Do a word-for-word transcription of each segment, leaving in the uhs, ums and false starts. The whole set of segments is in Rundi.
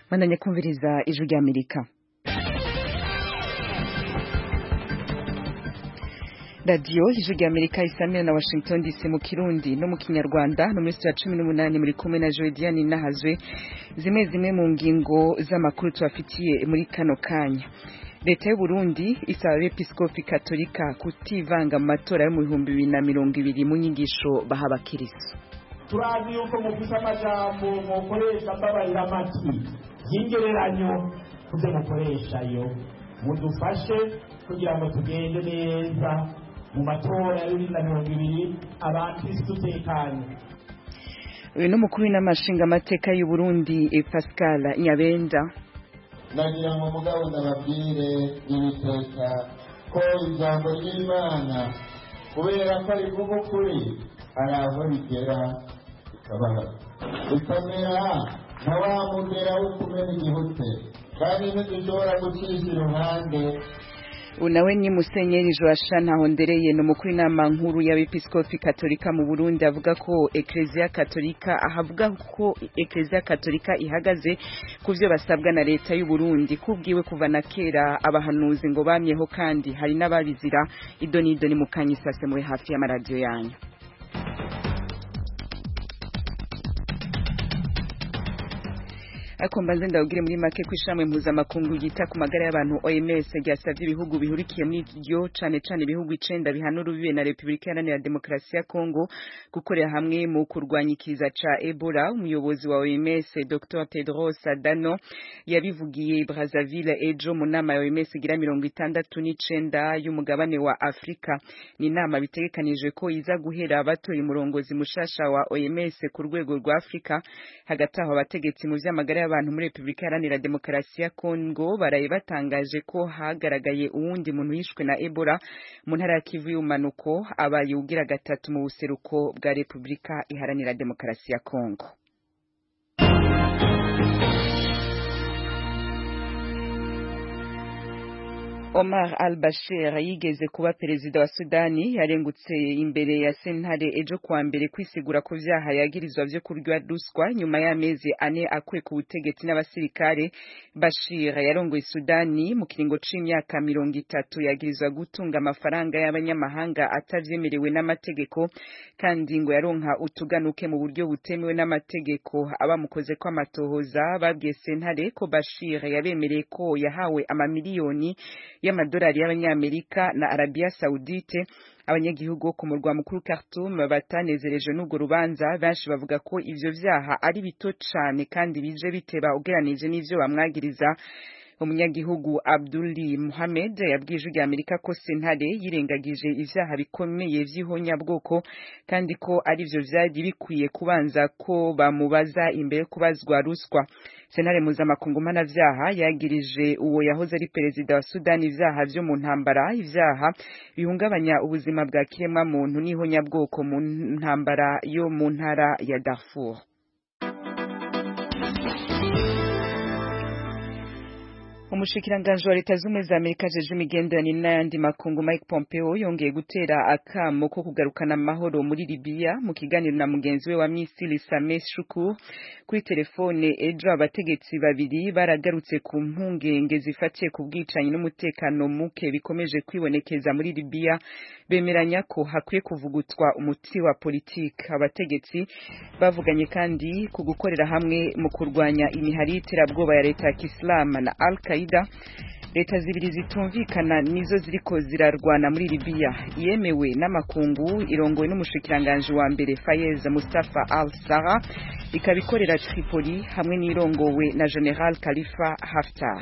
Mandanye kumviriza ijwi rya Amerika. Radio ijwi rya Amerika isamira na Washington D C mu Kirundi no mu Kinyarwanda no muri ya cumi n'umunani muri kumwe na Jodiane Nahazwe. Zimwe zimwe mu ngingo z'amakuru twafitiye muri kano kanya. Leta y'u Burundi isaba abepiskopi katolika kutivanga mu matora yo mu bihumbi bibiri na mirongo ibiri mu nyigisho baha abakiristo. Turazi yuko mufise amajambo mukoresha mbabarira amatwi y'ingereranyo kuze mukoresha yo mudufashe kugira ngo tugende neza mu matora ya bibiri na mirongo ibiri abakristo tekanye. Uyu n'umukuru w'inamashinga amateka y'u Burundi Pascal Nyabenda. Nagira ngo mugabo ndababwire ibiteka ko ijambo ry'Imana kubera ko rivuga ukuri hari aho rigera bikabaha bikamera nka wa mugera wo kumena igihute kandi ntidushobora gucisha iruhande. Unawe ni Musenyeri Joachim Ntahondereye no mukuru inama nkuru y'abepiskopi katolika mu Burundi avuga ko Ecclesia Katolika ahavuga ko Ecclesia Katolika ihagaze kuvyo basabwa na leta y'u Burundi kubwiwe kuva na kera abahanuzi ngo bamyeho kandi hari n'ababizira idoni idoni mu kanyisase muri hafi y'amaradio yanyu. Ako mbanze ndawugire muri make kwishame mpuzamakungu yita ku magara y'abantu O M S ryasavye ibihugu bihurikiye muri ryo cane cane ibihugu icenda bihanura ubibe na Republika Iharanira Demokarasi ya Kongo gukorera hamwe mu kurwanya ikiza ca Ebola. Umuyobozi wa O M S Doctor Tedros Adhanom yabivugiye Brazzaville ejo mu nama ya O M S gira mirongo itandatu n'icenda y'umugabane wa Afrika. Ni inama bitegekanije ko iza guhera abatoye umurongozi mushasha wa O M S ku rwego rwa Afrika. Hagati aho abategetsi mu vy'amagara abantu muri Republika Iharanira Demokarasi ya Kongo baraye batangaje ko hagaragaye uwundi muntu yishwe na Ebola mu ntara ya Kivu y'umanuko abaye ugira gatatu mu buseruko bwa Republika Iharanira Demokarasi ya Kongo. Omar al-Bashir yigeze kuba perezida wa Sudani yarengutse imbere ya sentare ejo kwa mbere kwisigura ku vyaha yagirizwa vyo kurya ruswa nyuma y'amezi ane akuye ku butegetsi n'abasirikare. Bashir yarongoye Sudani mu kiringo c'imyaka mirongo itatu yagirizwa gutunga amafaranga y'abanyamahanga atavyemerewe n'amategeko kandi ngo yaronka utuganuke mu buryo butemewe n'amategeko. Abamukoze ko amatohoza babwiye sentare ko Bashir yabemereye ko yahawe amamiliyoni y'amadolari y'abanyamerika na Arabia Saudite. Abanyagihugu ku murwa mukuru Khartoum batanezereje n'ubwo rubanza, benshi bavuga ko ivyo vyaha ari bito cane kandi bije biteba ugeranije n'ivyo bamwagiriza. Umunyagihugu Abdulli Mohamed yabwije rya Amerika ko sentare yirengagije ivyaha bikomeye vy'ihonyabwoko kandi ko ari vyo vyari bikwiye kubanza ko bamubaza imbere kubazwa ruswa. Sentare mpuzamakungu mpanavyaha yagirije uwo yahoze ari perezida wa Sudani ivyaha vyo mu ntambara, ivyaha bihungabanya ubuzima bwa kiremwa muntu n'ihonyabwoko mu ntambara yo mu ntara ya Darfur. Umushikiranganje wa Leta z'Ubumwe za Amerika jeje imigenderanire n'ayandi makungu Mike Pompeo yongeye gutera akamo ko kugarukana amahoro muri Libya. Mu kiganiro na mugenzi we wa Misiri Sameh Shoukry kuri telefone ejo, abategetsi babiri baragarutse ku mpungenge zifatiye ku bwicanyi n'umutekano muke bikomeje kwibonekeza muri Libya. Bemeranya ko hakwiye kuvugutwa umuti wa politiki. Abategetsi bavuganye kandi ku gukorera hamwe mu kurwanya imihari y'iterabwoba ya Leta ya Islam na Al-Qaeda. Leta zibiri zitumvikana nizo ziriko zirarwana muri Libya yemewe n'amakungu irongowe n'umushikiranganje wa mbere Fayez Mustafa al-Sarraj, ikabikorera Tripoli hamwe n'irongowe na General Khalifa Haftar.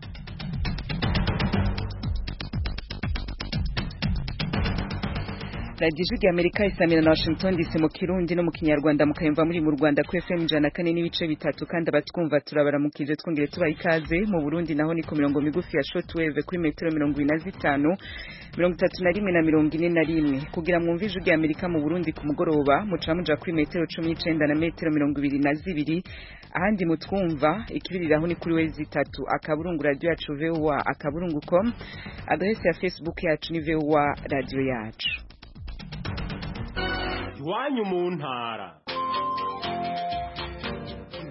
Radio Ijwi Amerika isamira na Washington D C mu Kirundi no mu Kinyarwanda mukayumva muri mu Rwanda ku F M ijana na kane n'ibice bitatu kandi abatwumva turabaramukije twongere tubaha ikaze. Mu Burundi naho ni ku mirongo migufi ya shortwave kuri metero mirongo ine na zitanu, mirongo itatu na rimwe na mirongo ine na rimwe. Kugira mwumve Ijwi Amerika mu Burundi ku mugoroba muca muja kuri metero cumi n'icenda na metero mirongo ibiri na zibiri. Ahandi mutwumva ikibiriraho ni kuri wezi itatu akaburungu radio yacu V O A akaburungu dot com. Adresse ya Facebook yacu ni V O A radio yacu. Iwanyu mu ntara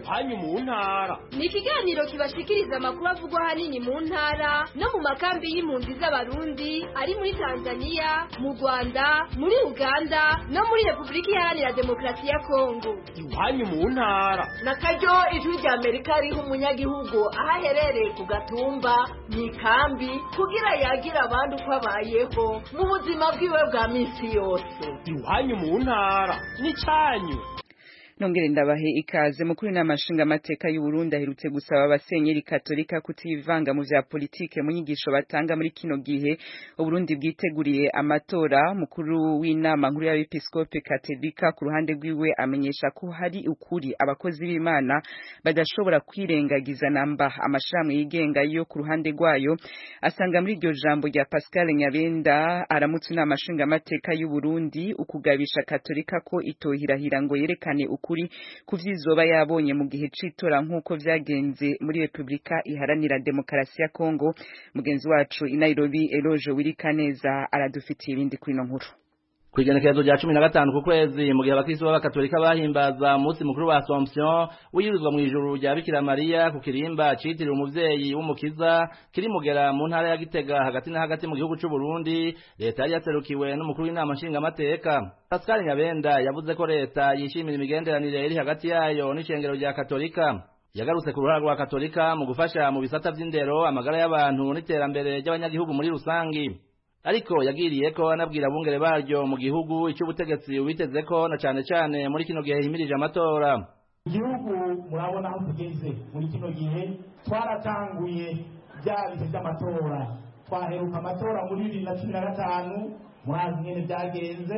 iwanyu mu ntara. Ni ikiganiro kibashikiriza amakuru avugwa hanini mu ntara no mu makambi y'impunzi z'abarundi ari muri Tanzania, mu Rwanda, muri Uganda no muri Republika Iharanira Demokarasi ya Kongo. Iwanyu mu ntara. Na karyo ijwi rya Amerika riha umunyagihugu aho aherereye ku gatumba mu ikambi kugira yagira abandi uko abayeho mu buzima bwiwe bwa minsi yose. Iwanyu mu ntara ni cyanyu. Nongere ndabahe ikaze mukuru n'amashinga amateka y'u Burundi aherutse gusaba abasenyeri katolika kutivanga mu vya politike mu nyigisho batanga muri kino gihe u Burundi bwiteguriye amatora. Mukuru w'inama nkuru y'abepiskope katolika ku ruhande rwiwe amenyesha ko hari ukuri abakozi b'Imana badashobora kwirengagiza namba amashirahamwe yigenga yo ku ruhande rwayo. Asanga muri iryo jambo rya Pascal Nyabenda aramutse n'amashinga amateka y'u Burundi ukugabisha katolika ko itohirahira ngo yerekane ukuri kuvyizoba yabonye mu gihe citora nkuko vyagenze muri Republika Iharanira Demokarasi ya Kongo. Mugenzi wacu i Nairobi Eloge Wirikaneza aradufitiye ibindi kuri no nkuru. Kwigenekerezo rya cumi na gatanu ku kwezi mu gihe abakristo b'abakatolika bahimbaza umunsi mukuru wa Assomption wiyirizwa mu ijuru rya Bikira Maria ku kirimba citiriwe umuvyeyi w'umukiza kiri mugera mu ntara ya Gitega hagati na hagati mu gihugu c'u Burundi. Leta yari yaserukiwe n'umukuru w'inama nshinga amateka Pascal Nyabenda yavuze ko leta yishimira imigenderanire iri hagati yayo n'icengero rya Katolika. Yagarutse ku ruhara rwa Katolika mu gufasha mu bisata vy'indero, amagara y'abantu n'iterambere ry'abanyagihugu muri rusangi. Ariko yagiriye ko anabwira abungere baryo mu gihugu icyo ubutegetsi ubiteze ko na cyane cyane muri kino gihe himirije amatora. Igihugu murabona aho tugeze muri kino gihe twaratanguye bya bihe by'amatora. Twaheruka amatora muri bibiri na cumi na gatanu murazi nyene byagenze.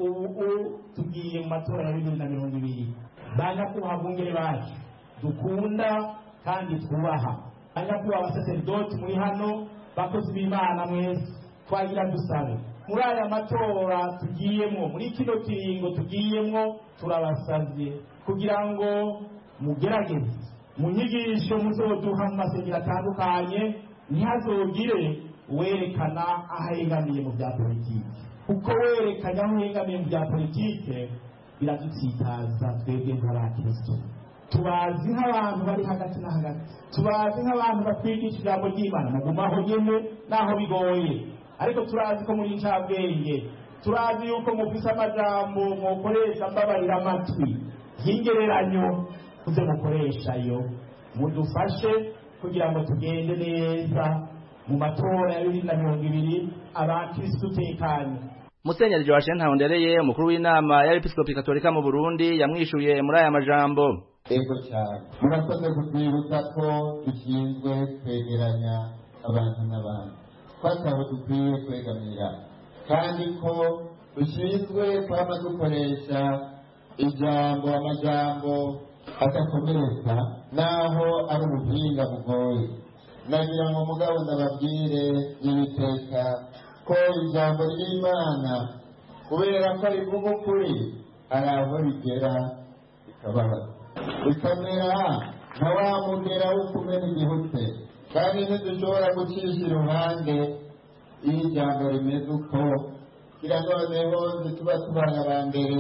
Ubu tugiye mu matora ya bibiri na mirongo ibiri. Banyakubaha abungere bacu dukunda kandi twubaha. Banyakubaha abasaserdoti muri hano bakozi b'Imana mwese twagira dusabe muri aya matora tugiyemo muri kino kiringo tugiyemo turabasavye kugira ngo mugerageze mu nyigisho muzoduha mu masengero atandukanye ntihazogire werekana ahegamiye mu bya politike, kuko werekanya aho uhegamiye mu bya politike biradutsitaza twebwe nk'abakristo. Tubazi nk'abantu bari hagati na hagati, tubazi nk'abantu batwigisha ijambo ry'Imana mugumaho nyene naho bigoye, ariko turazi ko muri ncabwenge, turazi yuko mufise amajambo mukoresha mbabarira amatwi y'ingereranyo kuze mukoresha yo mudufashe kugira ngo tugende neza mu matora ya bibiri na mirongo ibiri abakristo tekanye. Musenyeri Joachim Ntahondereye umukuru w'inama y'abepiskopi katolika mu Burundi yamwishuye muri aya majambo. Ego cyane murakoze kutwibutsa ko dushinzwe kwegeranya abantu n'abantu, twataho dukwiye kwegamira, kandi ko dushinzwe kwama dukoresha ijambo amajambo adakomeretsa naho ari ubuhinga bugoye. Nagira ngo mugabo ndababwire y'ibiteka ko ijambo ry'Imana kubera ko rivuga ukuri hari aho rigera rikababaza, rikamera nka wa mugera wo kumena igihute, kandi ntidushobora gucisha iruhande iyo ijambo rimeze uko. Kugira ngo noneho ntituba tubana ba mbere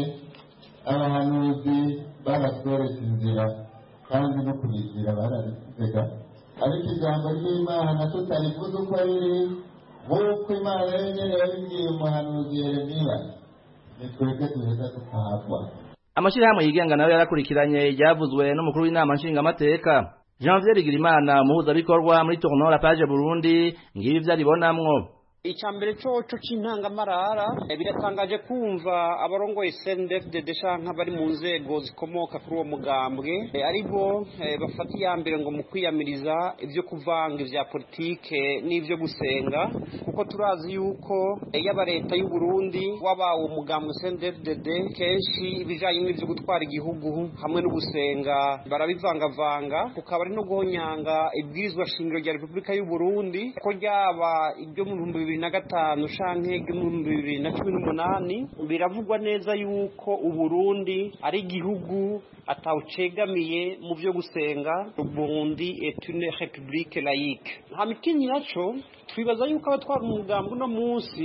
abahanuzi baratwereka inzira kandi no kuyigira barabitega, ariko ijambo ry'Imana tutarivuze uko riri nk'uko Imana yonyine yabibwiye umuhanuzi Yeremiya, ni twebwe duheza tukahagwa. Amashirahamwe yigenga nayo yarakurikiranye iryavuzwe n'umukuru w'inama nshingamateka Janvier Bigirimana umuhuzabikorwa muri Tournoi la Page Burundi ngibi vyaribonamwo. Icambere coco c'intangamarara biratangaje kumva abarongoye C N D D F D shanka bari mu nzego zikomoka kuri uwo mugambwe aribo bafata iya mbere ngo mu kwiyamiriza ivyo kuvanga ivya politike n'ivyo gusenga, kuko turazi yuko yaba leta y'u Burundi waba uwo mugambwe C N D F D D kenshi ibijanye n'ivyo gutwara igihugu hamwe no gusenga barabivangavanga, kukaba ari no guhonyanga ibwirizwa shingiro rya Republika y'u Burundi ko ryaba ibyo mu bibiri na gatanu shanke mu bibiri na cumi n'umunani biravugwa neza yuko u Burundi ari igihugu atawucegamiye mu byo gusenga. Burundi est une république laïque. Hamikini naco twibaza yuko abatwara umugambo no munsi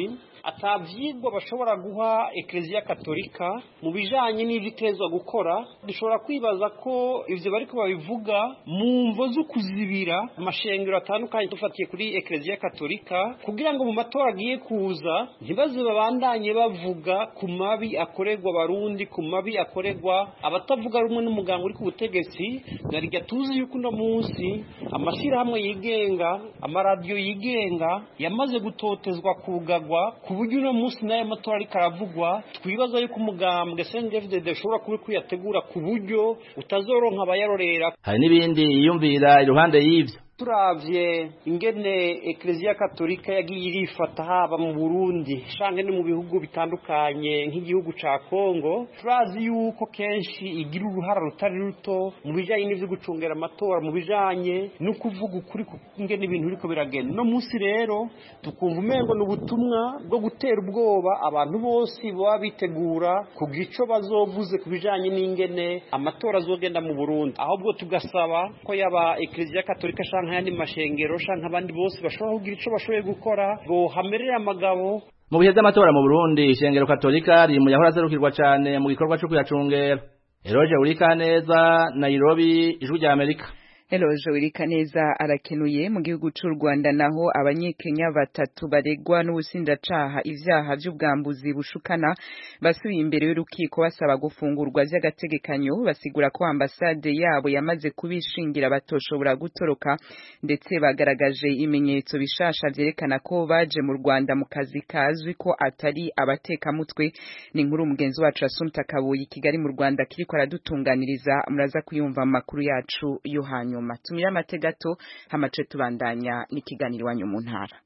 atavyigwa bashobora guha Ecclesia Katolika mu bijanye n'ivyo itezwa gukora, dushobora kwibaza ko ivyo bariko babivuga mu mvo zo kuzibira amashengero atandukanye dufatiye kuri Ecclesia Katolika, kugira ngo mu matora agiye kuza ntibaze babandanye bavuga ku mabi akorerwa Barundi, ku mabi akorerwa abatavuga rumwe n'umuganga uri ku butegetsi. Narirya tuzi yuko uno munsi amashirahamwe yigenga, amaradiyo yigenga yamaze gutotezwa, kugagwa, ku buryo uno munsi nayo matora ariko aravugwa. Twibaza yuko umugambwe C N D F D D ushobora kuba kuyategura ku buryo utazoronka abayarorera. Hari n'ibindi yiyumvira iruhande y'ivyo. Turavye ingene Ecclesia Katolika yagiye irifata haba mu Burundi shange no mu bihugu bitandukanye nk'igihugu ca Kongo, turazi yuko kenshi igira uruhara rutari ruto mu bijanye n'ivyo gucungera amatora, mu bijanye no kuvuga ukuri ingene ibintu biriko biragenda. No musi rero tukumva umengo n'ubutumwa bwo gutera ubwoba abantu bose baba bitegura ku gico bazovuze ku bijanye n'ingene amatora azogenda mu Burundi, ahubwo tugasaba ko yaba Ecclesia Katolika nk'ayandi mashengero shanka abandi bose bashobora kugira ico bashoboye gukora ngo hamerere amagabo. Mu bihe by'amatora mu Burundi, ishengero Katolika riri mu yahora azerukirwa cyane mu gikorwa cyo kuyacungera. Eroje Urikaneza, Nairobi, Ijwi rya Amerika. Eloje Urikaneza arakenuye. Mu gihugu cy'u Rwanda naho abanyekenya batatu baregwa n'ubusindacaha ivyaha by'ubwambuzi bushukana basubiye imbere y'urukiko basaba gufungurwa vy'agategekanyo, basigura ko ambasade yabo yamaze kubishingira batoshobora gutoroka, ndetse bagaragaje imenyetso bishasha vyerekana ko baje mu Rwanda mu kazi kazwi ko atari abateka mutwe. Ni inkuru mugenzi wacu Assumpta Kaboyi Kigali mu Rwanda kiriko aradutunganiriza, muraza kuyumva amakuru yacu yohanyu. Tumira amategato hamace tubandanya n'ikiganiro wanyu mu ntara.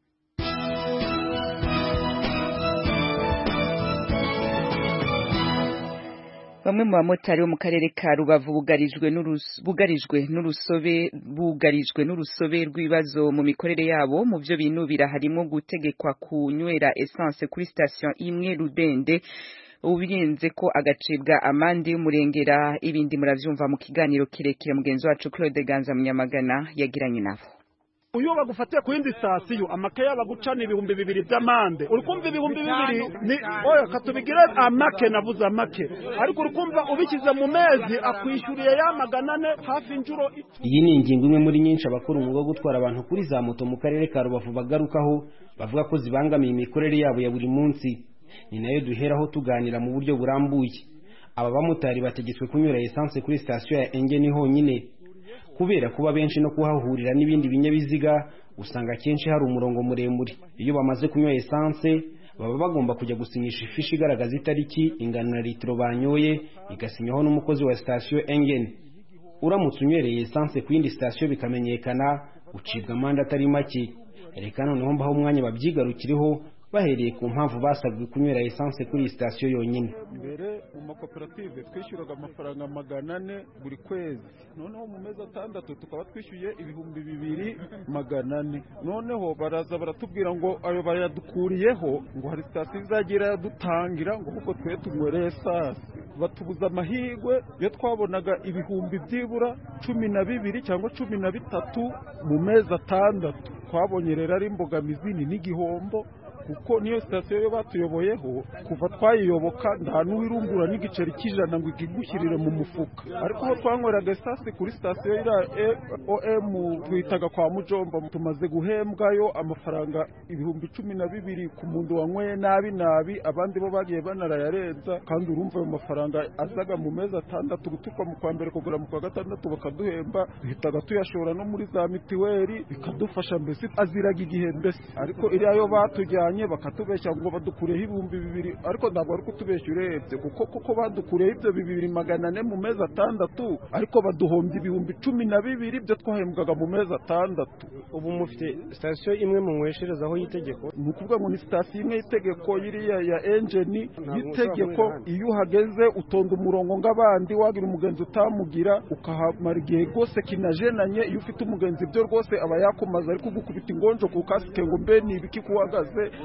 Bamwe mu bamotari bo mu karere ka Rubavu bugarijwe n'ubugarijwe n'urusobe bugarijwe n'urusobe rw'ibibazo mu mikorere yabo. Mu byo binubira harimo gutegekwa kunywera essence kuri station imwe Rudende, ubirenze ko agacibwa amande y'umurengera. Ibindi muravyumva mu kiganiro kirekire mugenzi wacu Claude Ganza Munyamagana yagiranye nabo. Uyo bagufatiye ku yindi sitasiyo amakaye bagucana ibihumbi bibiri by'amande, urikumva ibihumbi bibiri ni oya katubigire amake, navuze amake, ariko urikumva ubikize mu mezi akwishyuriye ya magana ane hafi injuro. Iyi ni ingingo imwe muri nyinshi abakora umwuga wo gutwara abantu kuri za moto mu karere ka Rubavu bagarukaho, bavuga ko zibangamiye imikorere yabo ya buri munsi. Ni nayo duheraho tuganira mu buryo burambuye. Aba bamotari bategetswe kunyura essence kuri station ya Engeni honyine, kubera kuba benshi no kuhahurira n'ibindi binyabiziga usanga kenshi hari umurongo muremure. Iyo bamaze kunywa essence baba bagomba kujya gusinyisha ifishi igaragaza itariki, ingano na litiro banyoye, igasinyaho n'umukozi wa station Engeni. Uramutse unywereye essence ku yindi station bikamenyekana, ucibwa amande atari make. Reka noneho mbaho umwanya babyigarukireho bahereye ku mpamvu basabwe kunywera essence kuri station yonyine. Mbere mu makoperative twishyuraga amafaranga magana ane buri kwezi, noneho mu mezi atandatu tukaba twishyuye ibihumbi bibiri magana ane. Noneho baraza baratubwira ngo ayo bayadukuriyeho, ngo hari station izagira yadutangira ngo kuko twe tunywereye essence. Batubuza amahirwe yo twabonaga ibihumbi byibura cumi na bibiri cyangwa cumi na bitatu mu mezi atandatu. Twabonye rero ari imbogamizi n'igihombo, kuko niyo sitasiyo yo batuyoboyeho kuva twayiyoboka nta n'uwirungura n'igiceri cy'ijana ngo ikigushyirire mu mufuka. Ariko ho twanyweraga essence kuri sitasiyo ira O M twitaga kwa Mujomba, tumaze guhembwayo amafaranga ibihumbi cumi na bibiri ku muntu wanyweye nabi nabi, abandi bo bagiye banarayarenza. Kandi urumva ayo mafaranga azaga mu mezi atandatu guturuka mu kwa mbere kugura mu kwa gatandatu bakaduhemba, duhitaga tuyashora no muri za mitiweli bikadufasha, mbese aziraga igihe mbese. Ariko iriya yo batujyanye bakatubeshya ngo badukureho ibihumbi bibiri, ariko ntabwo ari kutubeshya urebye, kuko kuko badukureho ibyo bibiri magana ane mu mezi atandatu, ariko baduhombye ibihumbi cumi na bibiri byo twahembwaga mu mezi atandatu. Ubu mufite station imwe mu nywesherezaho y'itegeko? Ni ukuvuga ngo ni station imwe y'itegeko yiriya ya Engeni y'itegeko. Iyo uhageze utonda umurongo ng'abandi, wagira umugenzi utamugira ukahamara igihe rwose kinajenanye. Iyo ufite umugenzi byo rwose aba yakumaze, ariko gukubita ingonjo ku kasike ngo mbe ni ibiki kuhagaze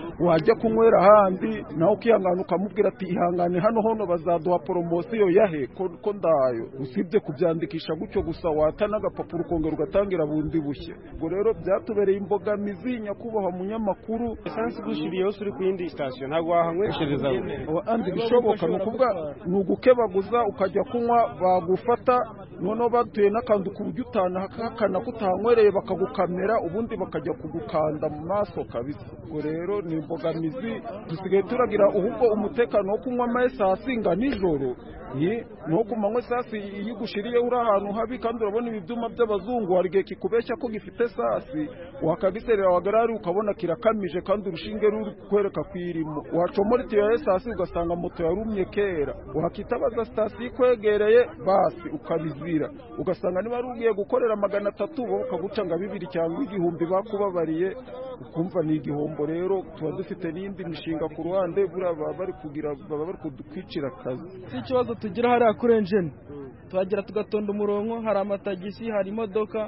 wajya kunywera ahandi nawe ukihangana ukamubwira ati ihangane hano hono bazaduha poromosiyo yahe ko ndayo, usibye kubyandikisha gutyo gusa wata n'agapapuro ukongera ugatangira bundi bushya. Ubwo rero byatubereye imbogamizi nyakubahwa munyamakuru. Esansi gushiriye hose uri ku yindi station ntabwo wahanyweshereza andi bishoboka ni ukuvuga ni ugukebaguza ukajya kunywa bagufata noneho batuye n'akantu ku buryo utana hakana kutahanywereye bakagukamera ubundi bakajya kugukanda mu maso kabisa. Ubwo rero ni imbogamizi dusigaye turagira ahubwo umutekano wo kunywa amaesasi nga nijoro no ku manywa esasi iyo ugushiriye uri ahantu habi kandi urabona ibi byuma by'abazungu hari igihe kikubeshya ko gifite esasi wakagiserera wagarari ukabona kirakamije kandi urushinge ruri kwereka kwirimo wacomora itiyo ya esasi ugasanga moto yarumye kera wakitabaza sitasiyo ikwegereye basi ukabizira ugasanga niba ari ugiye gukorera magana atatu bo ukagucanga bibiri cyangwa igihumbi bakubabariye ukumva ni igihombo. Rero tuba dufite n'indi mishinga ku ruhande baba bari kugira baba bari kudukwicira akazi. Si ikibazo tugira hariya kuri enjeni tuhagira tugatonda umurongo, hari amatagisi, hari imodoka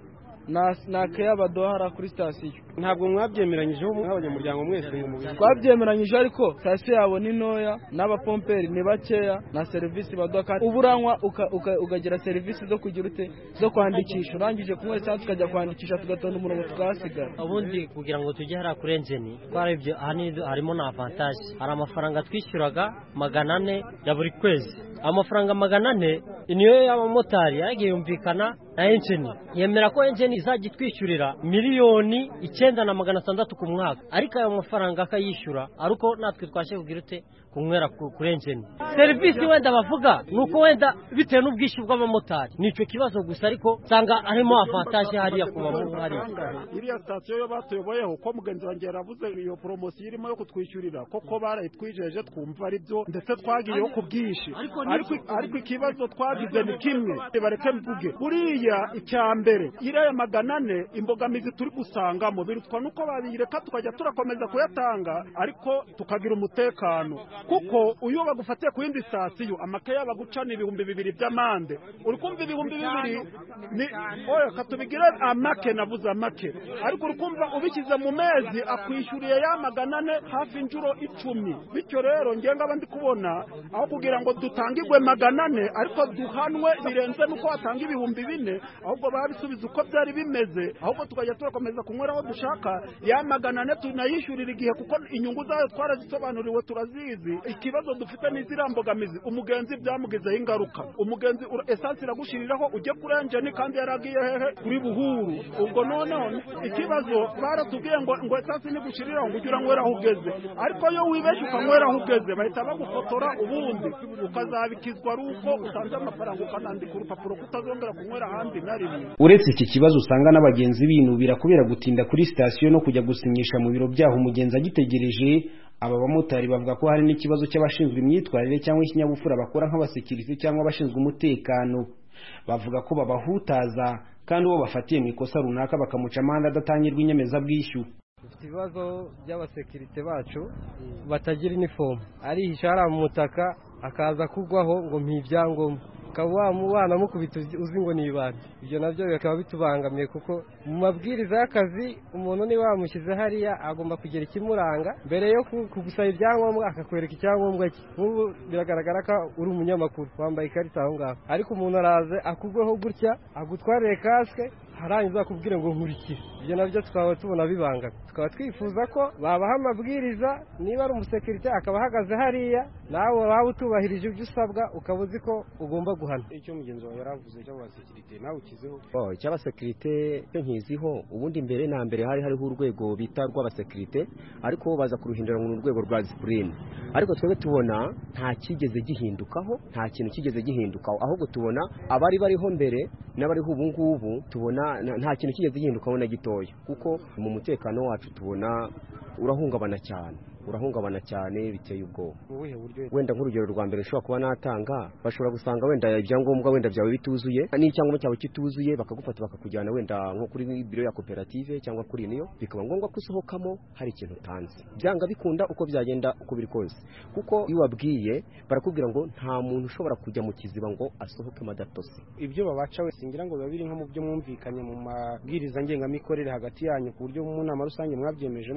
na keya baduha kuri sitasiyo. Ntabwo mwabyemeranyijeho nk'abanyamuryango mwese ngo mubiri? Twabyemeranyije ariko sitasiyo yabo ni ntoya n'abapomperi ni bakeya na serivisi baduha kandi uburanywa ukagira serivisi zo kugira ute zo kwandikisha urangije kunywa cyangwa tukajya kwandikisha tugatonda umurongo tugasigara. Ubundi kugira ngo tujye hariya kuri enjeni twarebye harimo na avantage, hari amafaranga twishyuraga magana ane ya buri kwezi. Amafaranga magana ane niyo y'abamotari yagiye yumvikana na enjeni yemera ko enjeni izajya itwishyurira miliyoni icyenda na magana atandatu ku mwaka, ariko ayo mafaranga akayishyura ariko natwe twashe kugira ute kunywera kuri enjeni. Serivisi wenda bavuga nuko wenda bitewe n'ubwishyu bw'abamotari nicyo kibazo gusa, ariko sanga harimo avantage hariya kuba mu hari iriya sitasiyo yo batuyoboyeho ko mugenzi wanjye yaravuze iyo poromosiyo irimo yo kutwishyurira koko barayitwijeje twumva ari byo ndetse twagiyeho ku bwinshi, ariko ikibazo twagize ni kimwe bareke mvuge buriya icya mbere iriya magana ane imbogamizi turi gusangamo birutwa nuko babireka tukajya turakomeza kuyatanga ariko tukagira umutekano, kuko uyu bagufatiye ku yindi sitasiyo amakeya bagucana ibihumbi bibiri by'amande uri kumva ibihumbi bibiri ni oya katubigire amake navuze amake, ariko uri kumva ubishyize mu mezi akwishyuriye ya magana ane hafi inshuro icumi. Bityo rero ngenga abandi kubona aho kugira ngo dutangirwe magana ane ariko duhanwe birenze nuko watanga ibihumbi bine, ahubwo babisubiza uko byari bimeze, ahubwo tukajya turakomeza kunywera aho dushaka ya magana ane tunayishyurira igihe kuko inyungu zayo twarazisobanuriwe turazizi. Ikibazo dufite n'izirambogamizi umugenzi byamugizeho ingaruka, umugenzi esansi iragushiriraho ujye kuri enjeni kandi yaragiye hehe kuri buhuru. Ubwo noneho ikibazo baratubwiye ngo ngo esansi nigushiriraho ngo ujye nywera aho ugeze, ariko yo wibeshye ukanywera aho ugeze bahita bagufotora ubundi ukazabikizwa ari uko utanze amafaranga ukanandika urupapuro kutazongera kunywera ahandi na rimwe. Uretse iki kibazo usanga n'abagenzi binubira kubera gutinda kuri sitasiyo no kujya gusinyisha mu biro byaho umugenzi agitegereje, aba bamotari bavuga ko hari n'ikibazo cy'abashinzwe imyitwarire cyangwa ikinyabupfura bakora nk'abasekirite cyangwa abashinzwe umutekano. Bavuga ko babahutaza kandi uwo bafatiye mu ikosa runaka bakamuca amande adatangirwa inyemezabwishyu. Dufite ibibazo by'abasekirite bacu batagira inifomu, arihisha hariya mu mutaka akaza kugwaho ngo mpibyangombwa ukaba wamubana mukubita uzi ngo ni ibandi. Ibyo nabyo bikaba bitubangamiye kuko mu mabwiriza y'akazi umuntu ni wamushyize hariya agomba kugira ikimuranga mbere yo kugusaba ibyangombwa akakwereka icyangombwa cye. Nk'ubu biragaragara ko uri umunyamakuru wambaye ikarita aho ngaho, ariko umuntu araze akugweho gutya agutwarire kasike harangiza akubwire ngo nkurikire. Ibyo nabyo tukaba tubona bibangamiye, tukaba twifuza ko babaha amabwiriza, niba ari umusekirite akaba ahagaze hariya nawe waba utubahirije ibyo usabwa ukaba uzi ko ugomba guhana. Icyo mugenzi wawe yaravuze cy'abasekirite nawe ukizeho? Oh, cy'abasekirite cyo nkiziho. Ubundi mbere na mbere hari hariho urwego bita rw'abasekirite, ariko baza kuruhindura mu rwego rwa discipline, ariko twebwe tubona nta kigeze gihindukaho, nta kintu kigeze gihindukaho, ahubwo tubona abari bariho mbere n'abariho ubu ngubu tubona nta kintu kigeze gihindukaho na gitoya, kuko mu mutekano wacu tubona urahungabana cyane urahungabana cyane biteye ubwoba. Wenda nk'urugero rwa mbere nshobora kuba natanga, bashobora gusanga wenda ibyangombwa wenda byawe bituzuye n'icyangombwa cyawe kituzuye bakagufata bakakujyana wenda nko kuri biro ya koperative cyangwa kuri niyo, bikaba ngombwa ko usohokamo hari ikintu utanze. Byanga bikunda uko byagenda uko biri kose, kuko iyo wabwiye barakubwira ngo nta muntu ushobora kujya mu kiziba ngo asohoke madatose. Ibyo babaca we singira ngo biba biri nko mu byo mwumvikanye mu mabwiriza ngengamikorere hagati yanyu ku buryo mu nama rusange mwabyemeje mwese?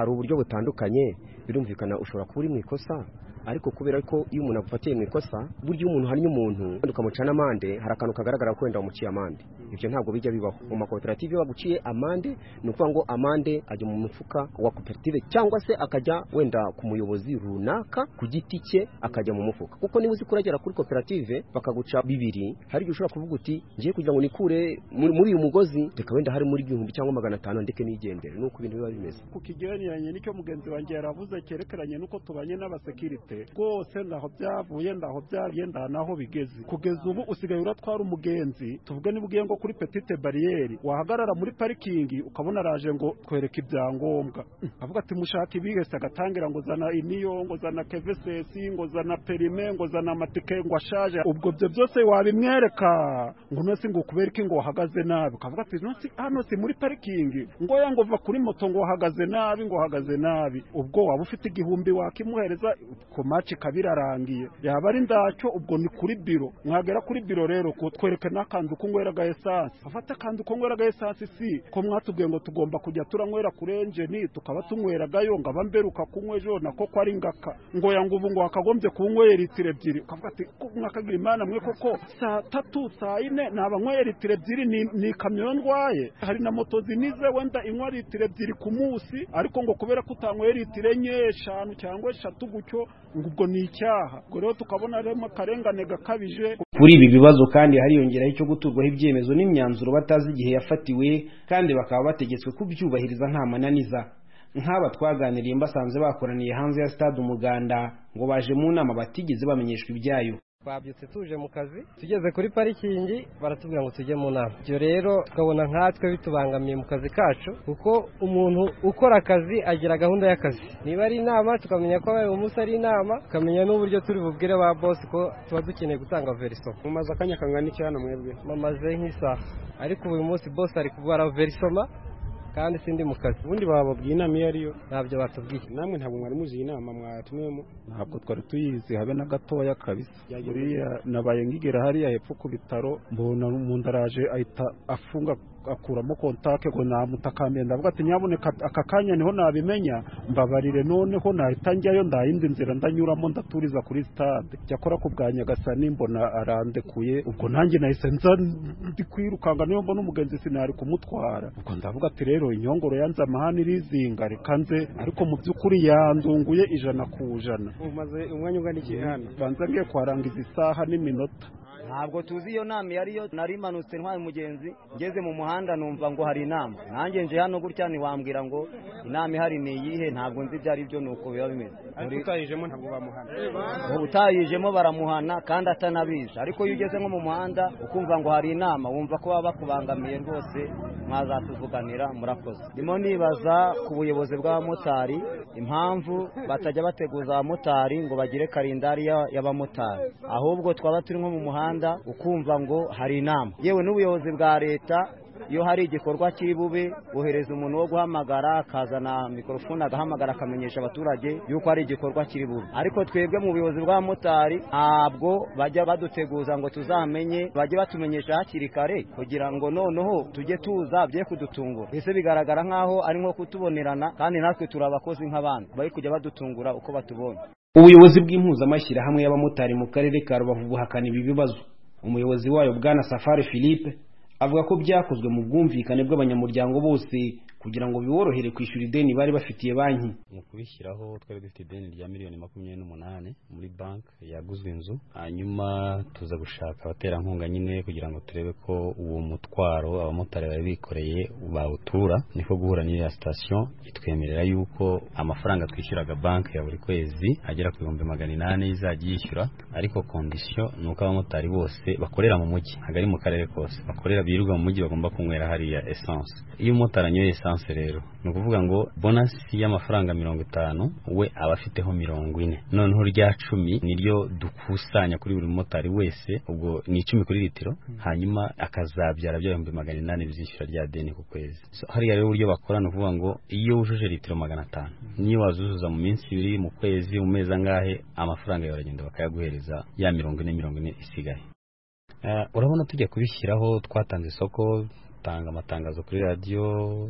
hari uburyo butandukanye birumvikana ushobora kuba uri mu ikosa ariko kubera ko iyo umuntu agufatiye mu ikosa buryo umuntu harinya umuntu ukamucana amande hari akantu kagaragara ko wenda umuciye amande ibyo ntabwo bijya bibaho mu makoperative baguciye amande ni ukuvuga ngo amande ajya mu mufuka wa koperative cyangwa se akajya wenda ku muyobozi runaka ku giti cye akajya mu mufuka kuko niba uzi kuragera kuri koperative bakaguca bibiri hari igihe ushobora kuvuga uti ngiye kugira ngo nikure muri uyu mugozi reka wenda hari muri igihumbi cyangwa magana atanu ndeke nigendere nuko ibintu biba bimeze ku kigereranye nicyo mugenzi wanjye yaravuze cyerekeranye nuko tubanye n'abasekirite rwose ndaho byavuye ndaho byagiye ndanaho bigeze kugeza ubu usigaye uratwara umugenzi tuvuge niba ugiye ngo kuri petite bariyeri wahagarara muri parikingi ukabona araje ngo twereke ibyangombwa avuga ati mushaka ibihese agatangira ngo zana iniyo ngo zana kevesesi ngo zana perime ngo zana amatike ngo ashaje ubwo byo byose wabimwereka ngo nose ngo kubereke ngo wahagaze nabi ukavuga ati nose hano si muri parikingi ngo ya ngo va kuri moto ngo wahagaze nabi ngo wahagaze nabi ubwo waba ufite igihumbi wakimuhereza ku maci kabirarangiye yaba ari ndacyo ubwo ni kuri biro mwagera kuri biro rero kutwereke n'akanzu kunyweraga essence afata akanzu kunyweraga essence si ko mwatubwiye ngo tugomba kujya turanywera kuri engine tukaba tunyweragayo ngo abamberuka kunywa ejo nako ko ari ngaka ngo yangu ubu ngo akagombye kunywera litiro ebyiri ukavuga ati mwakagira imana mwe koko saa tatu saa ine nabanywera litiro ebyiri ni, ni kamyo ndwaye hari na moto zinize wenda inywa litiro ebyiri ku munsi ariko ngo kubera kutanywera litiro enye eshanu cyangwa eshatu gutyo ubwo ni icyaha ubwo rero tukabona rero akarengane gakabije kuri ibi bibazo kandi hariyongeraho icyo guturwaho ibyemezo n'imyanzuro batazi igihe yafatiwe kandi bakaba bategetswe kubyubahiriza nta mananiza nk'aba twaganiriye mbasanze bakoraniye hanze ya stade Umuganda ngo baje mu nama batigeze bamenyeshwa ibyayo twabyutse tuje mu kazi tugeze kuri parikingi baratubwira ngo tujye mu nama ibyo rero tukabona nkatwe bitubangamiye mu kazi kacu kuko umuntu ukora akazi agira gahunda y'akazi niba ari inama tukamenya ko abaye umunsi ari inama tukamenya n'uburyo turi bubwire ba boss ko tuba dukeneye gutanga verisoma mumaze akanya kangana iki hano mwebwe mamaze nk'isaha ariko uyu munsi boss ari kubara verisoma kandi sindi mu kazi ubundi bababwiye inama iyo ariyo ntabyo batubwiye namwe ntabwo mwari muzi iyi nama mwatumwemo ntabwo twari tuyizi habe na gatoya kabisa buriya nabaye ngigera hariya hepfo ku bitaro mbona umuntu araje ahita afunga akuramo kontake ngo namutakambye ndavuga ati nyaboneka aka kanya niho nabimenya mbabarire noneho nahita njyayo ndayindi nzira ndanyuramo ndaturiza kuri stade cyakora ku bwa Nyagasani mbona arandekuye ubwo nanjye nahise nza ndi kwirukanga niyo mbona umugenzi sinari kumutwara ubwo ndavuga ati rero inyongoro yanze amahani irizinga reka nze ariko mu by'ukuri yanzunguye ijana ku ijana umaze umwanya ungana iki hano banza ngiye kwarangiza isaha n'iminota ntabwo tuzi iyo nama yariyo nari manutse ntwaye umugenzi ngeze mu muhanda numva ngo hari inama nanjye nje hano gutya ntiwambwira ngo inama ihari ni iyihe ntabwo nzi ibyo ari byo nuko biba bimeze ariko utayijemo ntabwo bamuhana utayijemo baramuhana kandi atanabizi ariko iyo ugeze nko mu muhanda ukumva ngo hari inama wumva ko baba bakubangamiye rwose mwazatuvuganira murakoze ndimo nibaza ku buyobozi bw'abamotari impamvu batajya bateguza abamotari ngo bagire kalendari y'abamotari ahubwo twaba turi nko mu muhanda ukumva ngo hari inama yewe n'ubuyobozi bwa leta iyo hari igikorwa kiri bube bohereza umuntu wo guhamagara akazana mikrofone agahamagara akamenyesha abaturage yuko hari igikorwa kiri bube ariko twebwe mu buyobozi bw'abamotari ntabwo bajya baduteguza ngo tuzamenye bajye batumenyesha hakiri kare kugira ngo noneho tujye tuza bye kudutungura ese bigaragara nk'aho ari nko kutubonerana kandi natwe turi abakozi nk'abandi bari kujya badutungura uko batubonye. Ubuyobozi bw'impuzamashyirahamwe y'abamotari mu karere ka Rubavu buhakana ibi bibazo. Umuyobozi wayo Bwana Safari Philippe avuga ko byakozwe mu bwumvikane bw'abanyamuryango bose kugira ngo biborohere kwishyura ideni bari bafitiye banki. Mu kubishyiraho twari dufite ideni rya miliyoni makumyabiri n'umunani muri banki yaguzwe inzu, hanyuma tuza gushaka abaterankunga nyine kugira ngo turebe ko uwo mutwaro abamotari bari bikoreye bawutura. Niko guhura n'iya station itwemerera yuko amafaranga twishyuraga banki ya buri kwezi agera ku bihumbi magana inani izajya yishyura, ariko condition nuko abamotari bose bakorera mu mujyi, hagari mu karere kose bakorera birirwa mu mujyi bagomba kunywera hariya essence. Iyo umumotari anyoye essence rero ni ukuvuga ngo bonus y'amafaranga mirongo itanu we aba afiteho mirongo ine, noneho rya cumi niryo dukusanya kuri buri mumotari wese, ubwo ni icumi kuri litiro, hanyuma akazabyara bya bihumbi magana inani bizishyura rya deni ku kwezi. So, hariya rero uburyo bakora ni ukuvuga ngo iyo wujuje litiro magana atanu niyo wazuzuza mu minsi ibiri, mu kwezi, mu mezi angahe, amafaranga yawe aragenda bakayaguhereza ya mirongo ine mirongo ine isigaye. Uh, urabona tujya kubishyiraho twatanze isoko, tanga amatangazo kuri radio,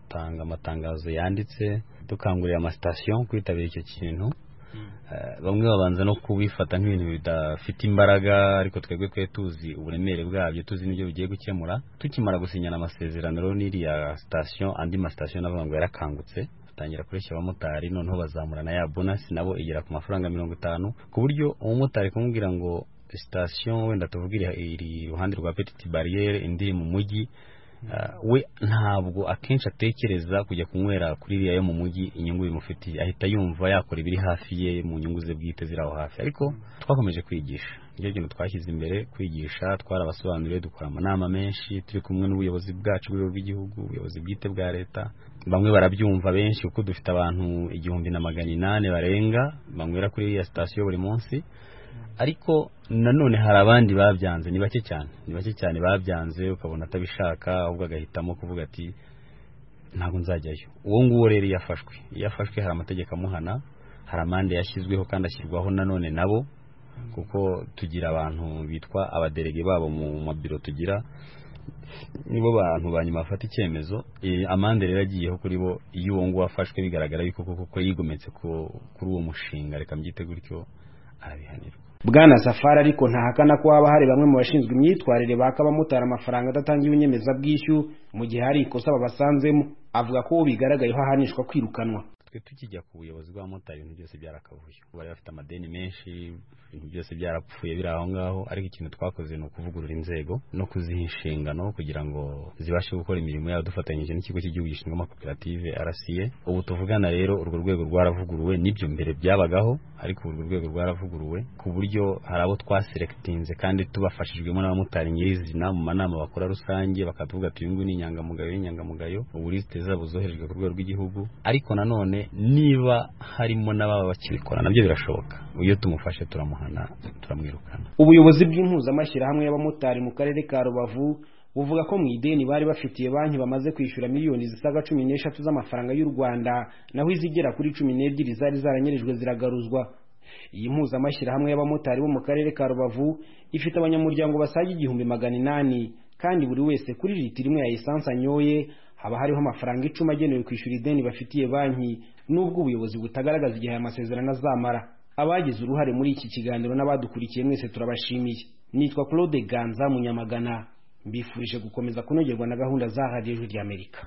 dutanga amatangazo yanditse dukangurira amastation kwitabira icyo kintu bamwe babanza no kubifata nk'ibintu bidafite imbaraga ariko twebwe twe tuzi uburemere bwabyo tuzi n'ibyo bigiye gukemura tukimara gusinyana amasezerano rero n'iriya station andi ma station navuga ngo yarakangutse tangira kureshya abamotari noneho bazamura na ya bonus nabo igera ku mafaranga mirongo itanu ku buryo umumotari kumubwira ngo station wenda tuvugira iri ruhande rwa Petite Barriere indi mu mujyi Uh, we ntabwo akenshi atekereza kujya kunywera kuri iriya yo mu mujyi inyungu bimufitiye ahita yumva yakora ibiri hafi ye mu nyungu ze bwite ziraho hafi ariko twakomeje kwigisha ibyo bintu twashyize imbere kwigisha twarabasobanuriye dukora amanama menshi turi kumwe n'ubuyobozi bwacu bw'igihugu ubuyobozi bwite bwa leta bamwe barabyumva benshi kuko dufite abantu igihumbi na magana inani barenga banywera kuri iriya station buri munsi ariko nanone hari abandi babyanze ni bake cyane ni bake cyane babyanze ukabona atabishaka ahubwo agahitamo kuvuga ati ntabwo nzajyayo uwo nguwo rero yafashwe yafashwe hari amategeko amuhana hari amande yashyizweho kandi ashyirwaho nanone nabo kuko tugira abantu bitwa abaderege babo mu mabiro tugira nibo bantu banyuma bafata icyemezo amande rero agiyeho kuri bo iyo uwo nguwo afashwe bigaragara yuko koko yigometse kuri uwo mushinga reka mbyite gutyo arabihanirwa. Bwana Safari ariko ntahakana ko haba hari bamwe mu bashinzwe imyitwarire baka abamotari amafaranga adatangiwe inyemezabwishyu mu gihe hari ikosa babasanzemo avuga ko bigaragaye ho ahanishwa kwirukanwa. Twe tukijya ku buyobozi bw'abamotari ibintu byose byarakavuye bari bafite amadeni menshi ibintu byose byarapfuye biri aho ngaho ariko ikintu twakoze ni ukuvugurura inzego no kuziha inshingano kugira ngo zibashe gukora imirimo yabo dufatanyije n'ikigo cy'igihugu gishinzwe amakoperative R C A. Ubu tuvugana rero urwo rwego rwaravuguruwe n'ibyo mbere byabagaho ariko urwo rwego rwaravuguruwe ku buryo hari abo twaselectinze kandi tubafashijwemo n'abamotari nyirizina mu manama bakora rusange bakavuga ati uyu nguyu ni inyangamugayo n'inyangamugayo ubu liste zabo zoherejwe ku rwego rw'igihugu ariko nanone niba harimo n'ababa bakibikora nabyo birashoboka iyo tumufashe turamuhana turamwirukana. Ubuyobozi bw'impuzamashyirahamwe y'abamotari mu karere ka Rubavu buvuga ko mu ideni bari bafitiye banki bamaze kwishyura miliyoni zisaga cumi n'eshatu z'amafaranga y'u Rwanda naho izigera kuri cumi n'ebyiri zari zaranyirijwe ziragaruzwa. Iyi mpuzamashyirahamwe y'abamotari bo mu karere ka Rubavu ifite abanyamuryango basaga igihumbi magana inani kandi buri wese kuri litiro imwe ya esanse anyoye haba hariho amafaranga icumi agenewe kwishyura ideni bafitiye banki nubwo ubuyobozi butagaragaza igihe aya masezerano azamara. Abagize uruhare muri iki kiganiro n'abadukurikiye mwese turabashimiye. Nitwa Claude Ganza Munyamagana mbifurije gukomeza kunogerwa na gahunda za Radio Ijwi ry'Amerika.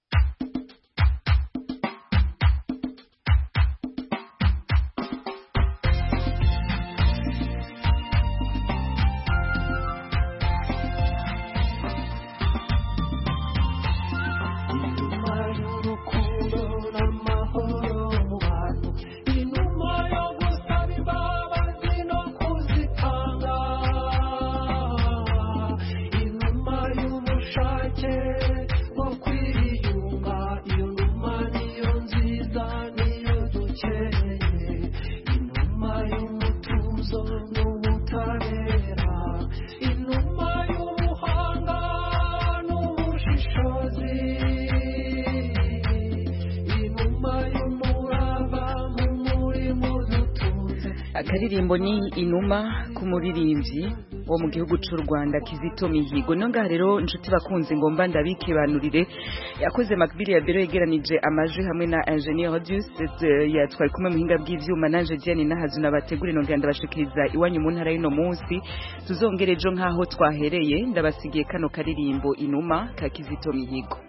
Akaririmbo ni Inuma ku muririmbyi wo mu gihugu cy'u Rwanda Kizito Mihigo. Nonga rero inshuti bakunze ngomba ndabikibanurire yakoze Macbili ya Bero yegeranije amajwi hamwe na Engineer Rodius yatwaye kumwe muhinga bw'ivyuma nanje Diane Nahazuna bategura nongera ndabashikiriza iwanyu mu ntara y'ino munsi tuzongerejo nkaho twahereye ndabasigiye kano karirimbo Inuma ka Kizito Mihigo.